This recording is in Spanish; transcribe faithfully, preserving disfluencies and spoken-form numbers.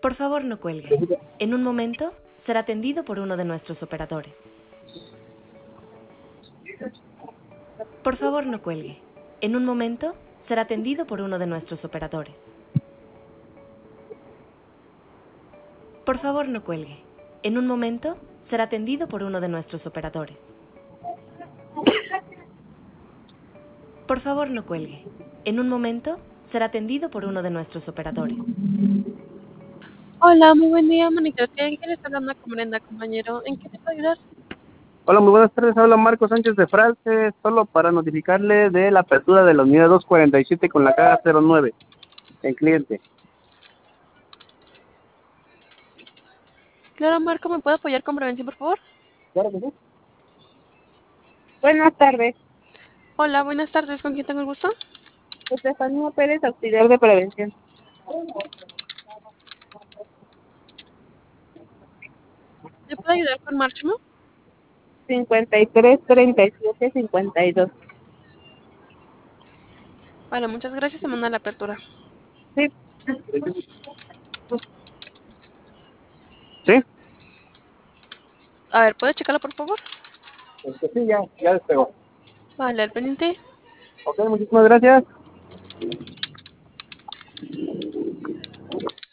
Por favor, no cuelgue. En un momento será atendido por uno de nuestros operadores. Por favor, no cuelgue. En un momento será atendido por uno de nuestros operadores. Por favor, no cuelgue. En un momento será atendido por uno de nuestros operadores. Por favor, no cuelgue. En un momento será atendido por uno de nuestros operadores. Hola, muy buen día, Mónica. ¿Qué quieres hablando con Brenda, compañero? ¿En qué te puedo ayudar? Hola, muy buenas tardes. Habla Marco Sánchez de France, solo para notificarle de la apertura de la unidad doscientos cuarenta y siete con la caja cero nueve en cliente. Claro, Marco, ¿me puede apoyar con prevención, por favor? Claro que sí. Buenas tardes, Hola, buenas tardes. ¿Con quién tengo el gusto? Estefanía Pérez, auxiliar de prevención. ¿Me puede ayudar con Marchmo? cincuenta y tres, treinta y siete, cincuenta y dos. Vale, muchas gracias. Se manda la apertura. Sí, ¿Sí? A ver, ¿puede checarlo, por favor? Este, sí, ya, ya despegó. Vale, al pendiente. Ok, muchísimas gracias.